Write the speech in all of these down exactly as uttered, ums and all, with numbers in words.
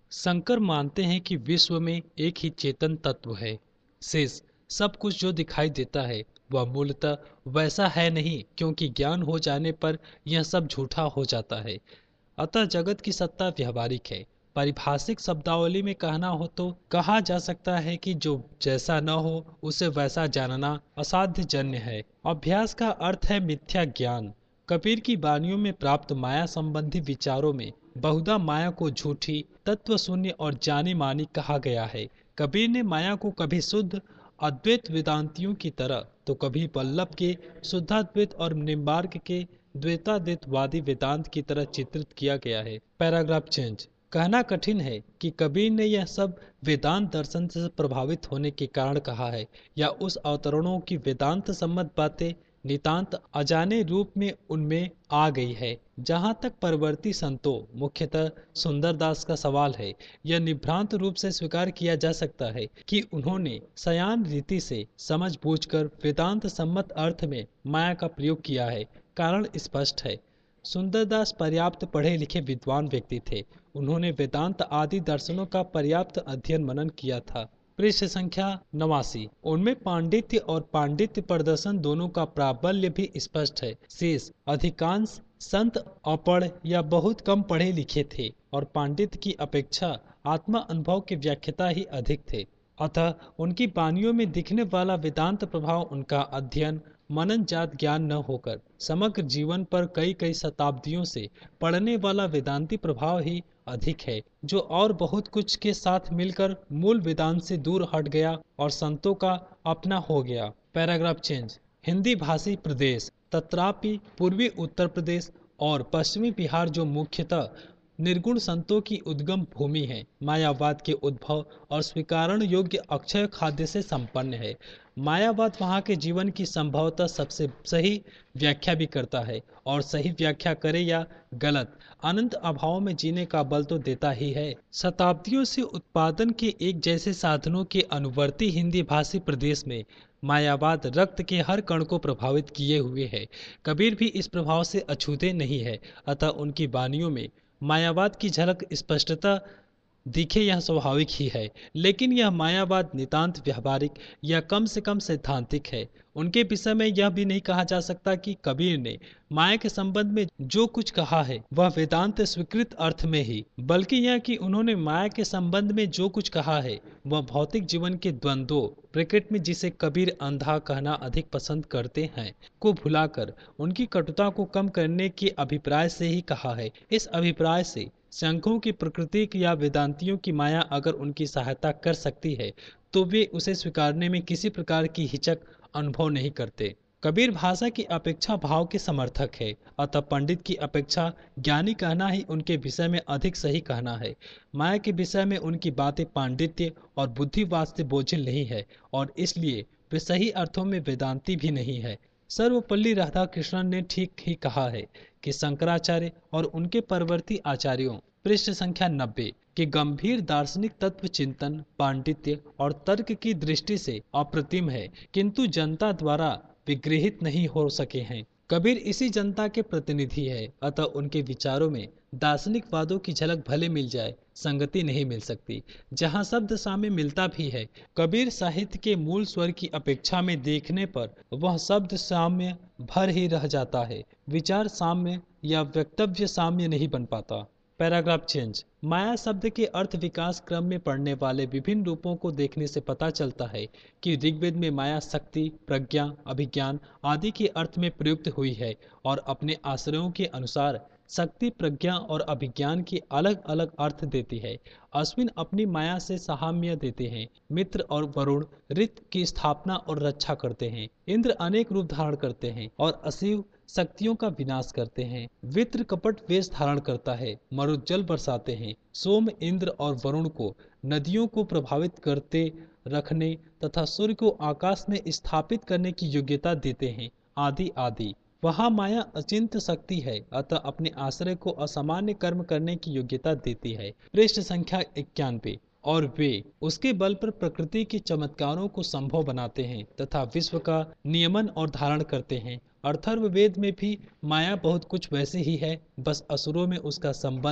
शंकर मानते हैं कि विश्व में एक ही चेतन तत्व है। शेष सब कुछ जो दिखाई देता है वह मूलतः वैसा है नहीं, क्योंकि ज्ञान हो जाने पर यह सब झूठा हो जाता है। अतः जगत की सत्ता व्यवहारिक है। पारिभाषिक शब्दावली में कहना हो तो कहा जा सकता है कि जो जैसा न हो उसे वैसा जानना असाध्य जन्य है। अभ्यास का अर्थ है मिथ्या ज्ञान। कबीर की वाणियों में प्राप्त माया संबंधी विचारों में बहुधा माया को झूठी, तत्व शून्य और जानी मानी कहा गया है। कबीर ने माया को कभी शुद्ध अद्वैत वेदांतियों की तरह तो कभी वल्लभ के शुद्धाद्वैत और निम्बार्क के द्वैताद्वैतवादी वेदांत की तरह चित्रित किया गया है। Paragraph change. कहना कठिन है कि कबीर ने यह सब वेदांत दर्शन से प्रभावित होने के कारण कहा है या उस अवतरणों की वेदांत सम्मत बातें नितांत अजाने रूप में उनमें आ गई है। जहाँ तक परवर्ती संतों, मुख्यतः सुंदरदास का सवाल है, यह निभ्रांत रूप से स्वीकार किया जा सकता है कि उन्होंने सयान रीति से समझ बूझकर वेदांत सम्मत अर्थ में माया का प्रयोग किया है। कारण स्पष्ट है। सुंदरदास पर्याप्त पढ़े लिखे विद्वान व्यक्ति थे। उन्होंने वेदांत आदि दर्शनों का पर्याप्त अध्ययन मनन किया था। पृष्ठ संख्या नवासी। उनमें पांडित्य और पांडित्य प्रदर्शन दोनों का प्राबल्य भी स्पष्ट है। शेष अधिकांश संत अपढ़ या बहुत कम पढ़े लिखे थे और पांडित्य की अपेक्षा आत्मा अनुभव के व्याख्याता ही अधिक थे। अतः उनकी वाणियों में दिखने वाला वेदांत प्रभाव उनका अध्ययन मनन जात ज्ञान न होकर समग्र जीवन पर कई कई शताब्दियों से पड़ने वाला वेदांती प्रभाव ही अधिक है, जो और बहुत कुछ के साथ मिलकर मूल वेदांत से दूर हट गया और संतों का अपना हो गया। Paragraph change. हिंदी भाषी प्रदेश तत्रापि पूर्वी उत्तर प्रदेश और पश्चिमी बिहार जो मुख्यतः निर्गुण संतों की उद्गम भूमि है, मायावाद के उद्भव और स्वीकारण योग्य अक्षय खाद्य से संपन्न है। मायावाद वहाँ के जीवन की संभवतः सबसे सही व्याख्या भी करता है और सही व्याख्या करे या गलत, अनंत अभाव में जीने का बल तो देता ही है। शताब्दियों से उत्पादन के एक जैसे साधनों के अनुवर्ती हिंदी भाषी प्रदेश में मायावाद रक्त के हर कण को प्रभावित किए हुए है। कबीर भी इस प्रभाव से अछूते नहीं है। अतः उनकी वाणियों में मायावाद की झलक स्पष्टता दिखे यह स्वाभाविक ही है, लेकिन यह मायावाद नितांत व्यवहारिक या कम से कम सैद्धांतिक है। उनके विषय में यह भी नहीं कहा जा सकता कि कबीर ने माया के संबंध में जो कुछ कहा है वह वेदांत स्वीकृत अर्थ में ही, बल्कि यह कि उन्होंने माया के संबंध में जो कुछ कहा है वह भौतिक जीवन के द्वंद्वों, ब्रैकेट में जिसे कबीर अंधा कहना अधिक पसंद करते हैं, को भुलाकर उनकी कटुता को कम करने के अभिप्राय से ही कहा है। इस अभिप्राय से शंखों की प्रकृति या वेदांतियों की माया अगर उनकी सहायता कर सकती है तो वे उसे स्वीकारने में किसी प्रकार की हिचक अनुभव नहीं करते। कबीर भाषा की अपेक्षा भाव के समर्थक है, अतः पंडित की अपेक्षा ज्ञानी कहना ही उनके विषय में अधिक सही कहना है। माया के विषय में उनकी बातें पांडित्य और बुद्धिवाद से बोझिल नहीं है और इसलिए वे सही अर्थों में वेदांती भी नहीं है। सर्वपल्ली राधाकृष्णन ने ठीक ही कहा है कि शंकराचार्य और उनके परवर्ती आचार्यों पृष्ठ संख्या नब्बे के गंभीर दार्शनिक तत्व चिंतन पांडित्य और तर्क की दृष्टि से अप्रतिम है, किंतु जनता द्वारा विगृहित नहीं हो सके हैं। कबीर इसी जनता के प्रतिनिधि है, अतः उनके विचारों में दार्शनिक वादों की झलक भले मिल जाए, संगति नहीं मिल सकती। जहाँ शब्द साम्य मिलता भी है, कबीर साहित्य के मूल स्वर की अपेक्षा में देखने पर वह शब्द साम्य भर ही रह जाता है, विचार साम्य या वक्तव्य साम्य नहीं बन पाता। Paragraph change. माया शब्द के अर्थ विकास क्रम में पड़ने वाले विभिन्न रूपों को देखने से पता चलता है कि ऋग्वेद में माया शक्ति, प्रज्ञा, अभिज्ञान आदि के अर्थ में प्रयुक्त हुई है और अपने आश्रयों के अनुसार शक्ति, प्रज्ञा और अभिज्ञान के अलग अलग अर्थ देती है। अश्विन अपनी माया से साम्य देते हैं, मित्र और वरुण ऋत की स्थापना और रक्षा करते हैं, इंद्र अनेक रूप धारण करते हैं और अशिव शक्तियों का विनाश करते हैं, वित्र कपट वेश धारण करता है, मरुत जल बरसाते हैं, सोम इंद्र और वरुण को नदियों को प्रभावित करते रखने तथा सूर्य को आकाश में स्थापित करने की योग्यता देते हैं, आदि आदि। वहाँ माया अचिंत शक्ति है, अतः अपने आश्रय को असामान्य कर्म करने की योग्यता देती है। पृष्ठ संख्या इक्यानवे। और वे उसके बल पर प्रकृति के चमत्कारों को संभव बनाते हैं तथा विश्व का नियमन और धारण करते हैं। अथर्ववेद में भी माया बहुत कुछ वैसे ही है, बस असुरों में उसका संबंध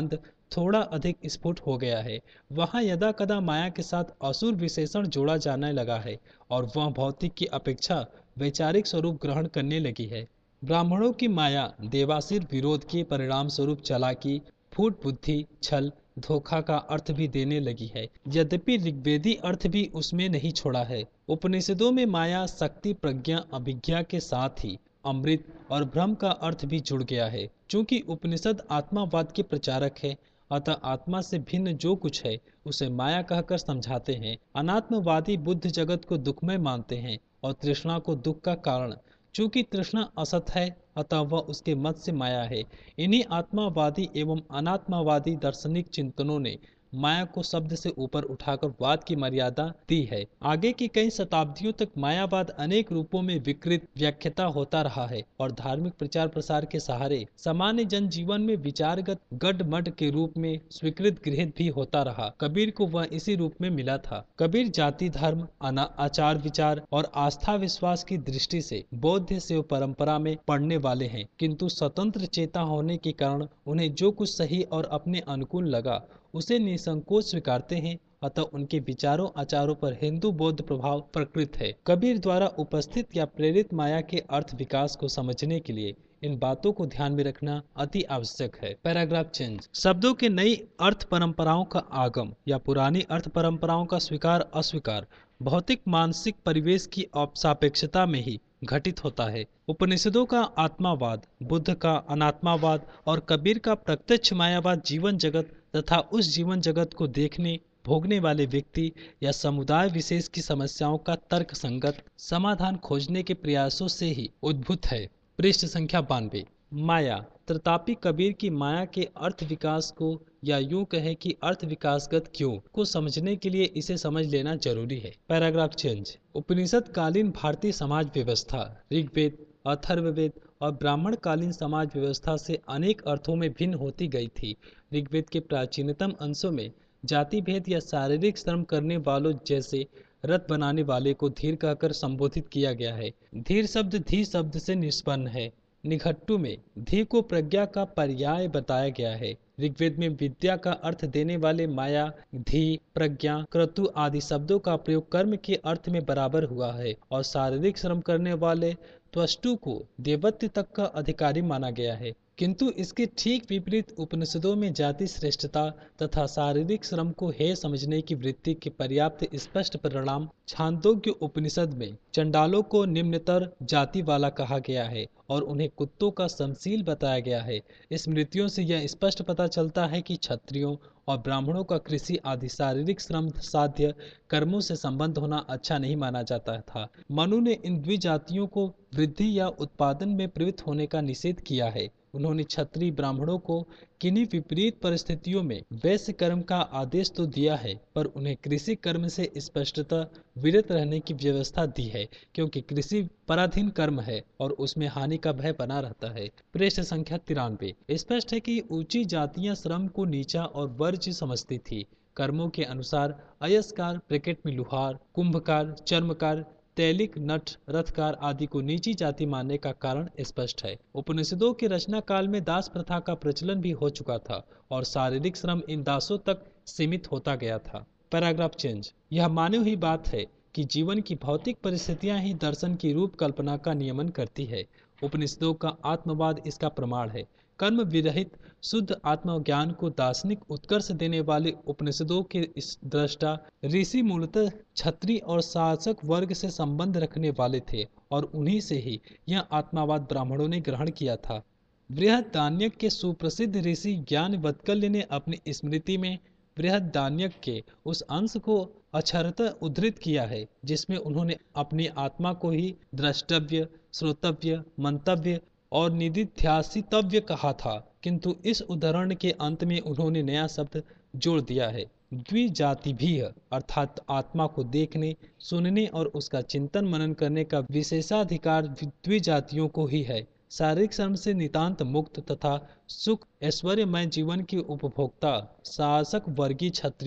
थोड़ा अधिक स्फुट हो गया है। वहाँ यदा कदा माया के साथ असुर विशेषण जोड़ा जाने लगा है और वह भौतिक की अपेक्षा वैचारिक स्वरूप ग्रहण करने लगी है। ब्राह्मणों की माया देवासुर विरोध के परिणाम स्वरूप चालाकी, फूट बुद्धि, छल, धोखा का अर्थ भी देने लगी है, यद्यपि ऋग्वेदी अर्थ भी उसमें नहीं छोड़ा है। उपनिषदों में माया शक्ति, प्रज्ञा, अभिज्ञा के साथ ही अमृत और ब्रह्म का अर्थ भी जुड़ गया है। चूंकि उपनिषद आत्मावाद के प्रचारक है, अतः आत्मा से भिन्न जो कुछ है उसे माया कहकर समझाते हैं। अनात्मवादी बुद्ध जगत को दुखमय मानते हैं और तृष्णा को दुख का कारण। चूंकि तृष्णा असत है, अतः वह उसके मत से माया है। इन्हीं आत्मावादी एवं अनात्मावादी दार्शनिक चिंतनों ने माया को शब्द से ऊपर उठाकर वाद की मर्यादा दी है। आगे की कई शताब्दियों तक मायावाद अनेक रूपों में विकृत व्याख्याता होता रहा है और धार्मिक प्रचार प्रसार के सहारे सामान्य जनजीवन में विचारगत गड्ढमड के रूप में स्वीकृत गृहीत भी होता रहा। कबीर को वह इसी रूप में मिला था। कबीर जाति, धर्म, आचार विचार और आस्था विश्वास की दृष्टि से बौद्ध शिव परंपरा में पढ़ने वाले हैं, किंतु स्वतंत्र चेता होने के कारण उन्हें जो कुछ सही और अपने अनुकूल लगा उसे निसंकोच स्वीकारते हैं। अतः उनके विचारों आचारों पर हिंदू बौद्ध प्रभाव प्रकृत है। कबीर द्वारा उपस्थित या प्रेरित माया के अर्थ विकास को समझने के लिए इन बातों को ध्यान में रखना अति आवश्यक है। Paragraph change. शब्दों के नई अर्थ परंपराओं का आगम या पुरानी अर्थ परंपराओं का स्वीकार अस्वीकार भौतिक मानसिक परिवेश की सापेक्षता में ही घटित होता है। उपनिषदों का आत्मावाद, बुद्ध का अनात्मावाद और कबीर का प्रत्यक्ष मायावाद जीवन जगत तथा उस जीवन जगत को देखने भोगने वाले व्यक्ति या समुदाय विशेष की समस्याओं का तर्क संगत समाधान खोजने के प्रयासों से ही उद्भूत है। पृष्ठ संख्या बानवे। माया। तथापि कबीर की माया के अर्थ विकास को या यूं कहे कि अर्थ विकासगत क्यों को समझने के लिए इसे समझ लेना जरूरी है। Paragraph change. उपनिषद कालीन भारतीय समाज व्यवस्था ऋग्वेद, अथर्ववेद और ब्राह्मण कालीन समाज व्यवस्था से अनेक अर्थों में भिन्न होती गई थी। ऋग्वेद के प्राचीनतम अंशों में जाति भेद या शारीरिक श्रम करने वालों जैसे रथ बनाने वाले को धीर कहकर संबोधित किया गया है। धीर शब्द धी शब्द से निष्पन्न है। निघट्टू में धी को प्रज्ञा का पर्याय बताया गया है। ऋग्वेद में विद्या का अर्थ देने वाले माया, धी, प्रज्ञा, क्रतु आदि शब्दों का प्रयोग कर्म के अर्थ में बराबर हुआ है और शारीरिक श्रम करने वाले त्वष्टु को देवत्व तक का अधिकारी माना गया है। किंतु इसके ठीक विपरीत उपनिषदों में जाति श्रेष्ठता तथा शारीरिक श्रम को हेय समझने की वृत्ति के पर्याप्त स्पष्ट परिणाम छांदोग्य उपनिषद में चंडालों को निम्नतर जाति वाला कहा गया है और उन्हें कुत्तों का समशील बताया गया है। स्मृतियों से यह स्पष्ट पता चलता है कि क्षत्रियों और ब्राह्मणों का कृषि आदि शारीरिक श्रम साध्य कर्मों से संबंध होना अच्छा नहीं माना जाता था। मनु ने इन द्विजातियों को वृद्धि या उत्पादन में प्रवृत्त होने का निषेध किया है। उन्होंने क्षत्रिय ब्राह्मणों को किन्हीं विपरीत परिस्थितियों में वैश्य कर्म का आदेश तो दिया है, पर उन्हें कृषि कर्म से स्पष्टतः विरत रहने की व्यवस्था दी है, क्योंकि कृषि पराधीन कर्म है और उसमें हानि का भय बना रहता है। पृष्ठ संख्या तिरानवे। स्पष्ट है कि ऊंची जातियां श्रम को नीचा और वर्ज्य समझती थी। कर्मों के अनुसार अयस्कार, ब्रैकेट में लुहार, कुंभकार, चर्मकार, तैलिक, नट, रथकार आदि को नीची जाति मानने का कारण स्पष्ट है। उपनिषदों के रचना काल में दास प्रथा का प्रचलन भी हो चुका था और शारीरिक श्रम इन दासों तक सीमित होता गया था। Paragraph change. यह मानी हुई बात है कि जीवन की भौतिक परिस्थितियां ही दर्शन की रूप कल्पना का नियमन करती है। उपनिषदों का आत्मवाद इसका प्रमाण है। कर्म विरहित शुद्ध आत्मज्ञान को दार्शनिक उत्कर्ष देने वाले उपनिषदों के इस दृष्टा ऋषि मूलतः क्षत्रिय और शासक वर्ग से संबंध रखने वाले थे और उन्हीं से ही यह आत्मावाद ब्राह्मणों ने ग्रहण किया था। बृहदारण्यक के सुप्रसिद्ध ऋषि ज्ञानवत्कल्य ने अपनी स्मृति में बृहदारण्यक के उस अंश को अक्षरतः उद्धृत किया है जिसमें उन्होंने अपनी आत्मा को ही द्रष्टव्य, श्रोतव्य, मंतव्य और निदिध्यासितव्य कहा था, किंतु इस उदाहरण के अंत में उन्होंने नया शब्द जोड़ दिया है, द्विजातिभीः, अर्थात आत्मा को देखने, सुनने और उसका चिंतन मनन करने का विशेषाधिकार द्विजातियों को ही है। शारीरिक श्रम से नितांत मुक्त तथा सुख ऐश्वर्यमय जीवन के उपभोक्ता शासक वर्गीय क्षत्रियों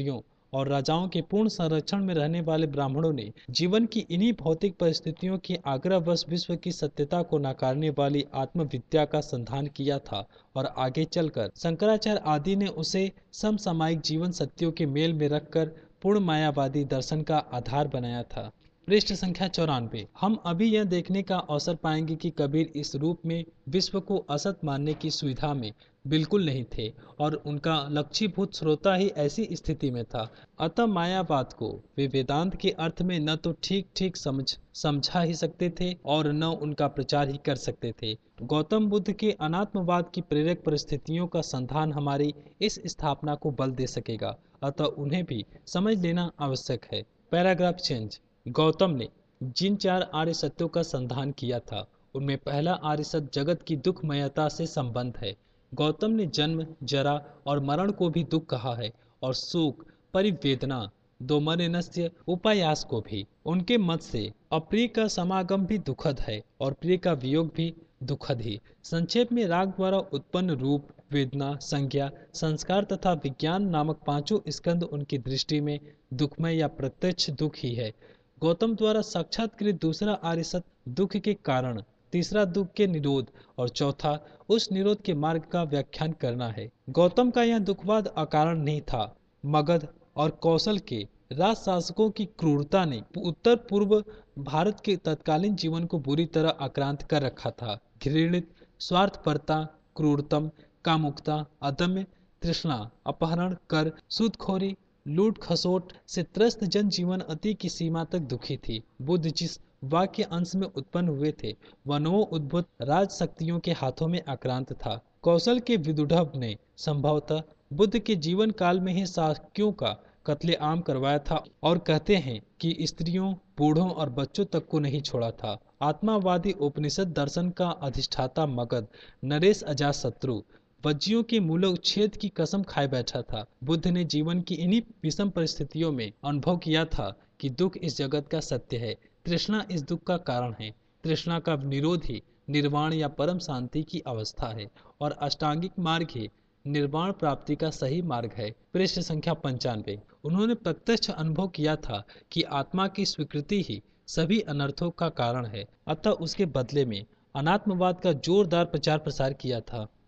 और राजाओं के पूर्ण संरक्षण में रहने वाले ब्राह्मणों ने जीवन की इन्हीं भौतिक परिस्थितियों की आग्रहवश विश्व की सत्यता को नकारने वाली आत्मविद्या का संधान किया था और आगे चलकर शंकराचार्य आदि ने उसे समसामयिक जीवन सत्यों के मेल में रखकर पूर्ण मायावादी दर्शन का आधार बनाया था। पृष्ठ संख्या चौरानवे। हम अभी यह देखने का अवसर पाएंगे कि कबीर इस रूप में विश्व को असत मानने की सुविधा में बिल्कुल नहीं थे और उनका लक्ष्यभूत श्रोता ही ऐसी स्थिति में था। अतः मायावाद को वे वेदांत के अर्थ में न तो ठीक ठीक समझ समझा ही सकते थे और न उनका प्रचार ही कर सकते थे। गौतम बुद्ध के अनात्मवाद की प्रेरक परिस्थितियों का संधान हमारी इस स्थापना को बल दे सकेगा, अतः उन्हें भी समझ लेना आवश्यक है। Paragraph change. गौतम ने जिन चार आर्य सत्यों का संधान किया था उनमें पहला आर्य सत्य जगत की दुखमयता से संबंध है। गौतम ने जन्म, जरा और मरण को भी दुख कहा है और सुख, परिवेदना, दोमनस्य उपायास को भी। उनके मत से अप्रिय का समागम भी दुखद है और प्रिय का वियोग भी दुखद ही। संक्षेप में राग द्वारा उत्पन्न रूप, वेदना, संज्ञा, संस्कार तथा विज्ञान नामक पांचों स्कंद उनकी दृष्टि में दुखमय या प्रत्यक्ष दुख ही है। गौतम द्वारा साक्षात्कृत दूसरा आर्य सत्य दुख के कारण, तीसरा दुख के निरोध और चौथा उस निरोध के मार्ग का व्याख्यान करना है। गौतम का यह दुखवाद अकारण नहीं था। मगध और कौशल के राज शासकों की क्रूरता ने उत्तर पूर्व भारत के तत्कालीन जीवन को बुरी तरह आक्रांत कर रखा था। घृणित स्वार्थपरता, क्रूरतम, कामुकता, अदम्य तृष्णा, अपहरण, कर, सूदखोरी, लूट खसोट से त्रस्त जनजीवन अति की सीमा तक दुखी थी। बुद्ध जिस वाक्य अंश में उत्पन्न हुए थे वह नवो उद्भूत राज शक्तियों के हाथों में आक्रांत था। कौशल के विदुषभ ने संभवतः बुद्ध के जीवन काल में ही शासकियों का कत्लेआम करवाया था और कहते हैं कि स्त्रियों, बूढ़ों और बच्चों तक को नहीं छोड़ा था। आत्मावादी उपनिषद दर्शन का अधिष्ठाता मगध नरेश अजातशत्रु वज्जियों के मूलोच्छेद की कसम खाए बैठा था। बुद्ध ने जीवन की इन्हीं विषम परिस्थितियों में अनुभव किया था कि दुख इस जगत का सत्य है, तृष्णा इस दुख का कारण है, तृष्णा का निरोध ही निर्वाण या परम शांति की अवस्था है और अष्टांगिक मार्ग ही निर्वाण प्राप्ति का सही मार्ग है। पृष्ठ संख्या पंचानवे। उन्होंने प्रत्यक्ष अनुभव किया था कि आत्मा की स्वीकृति ही सभी अनर्थों का कारण है, अतः उसके बदले में अनात्मवाद का जोरदार प्रचार प्रसार किया था।